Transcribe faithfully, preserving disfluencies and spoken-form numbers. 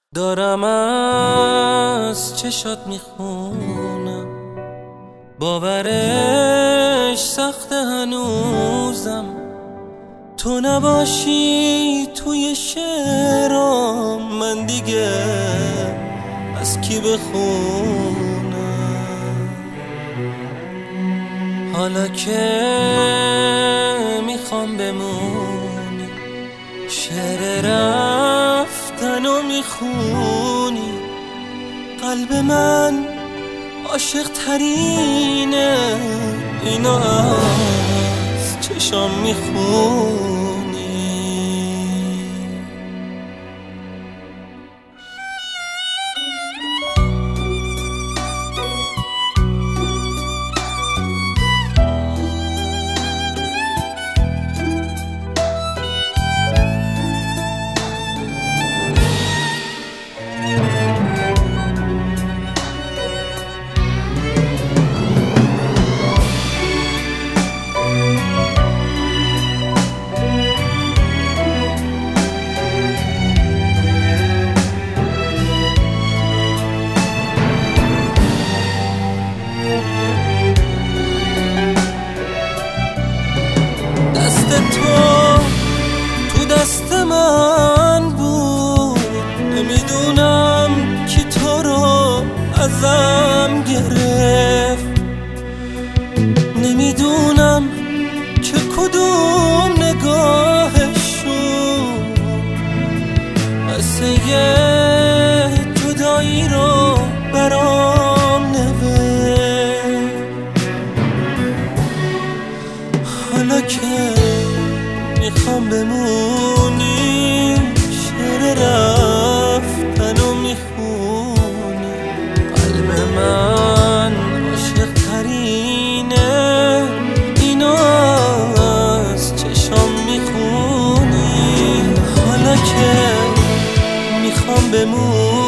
دارم از چشات میخونم، باورش سخت هنوزم. تو نباشی توی شعرام، من دیگه از کی بخونم؟ حالا که میخوام بمونی، شعر رفتن و میخونی. قلب من عاشق ترینه، اینو از چشام میخونی. دست تو تو دست من بود، نمیدونم کی تو رو ازم گرفت. نمیدونم که کدوم نگاهشون قصه جدایی رو برام نوشت. حالا که میخوام بمونی، شعر رفتن و میخونی. قلب من عاشق ترینه، اینو از چشام میخونی. حالا که میخوام بمونی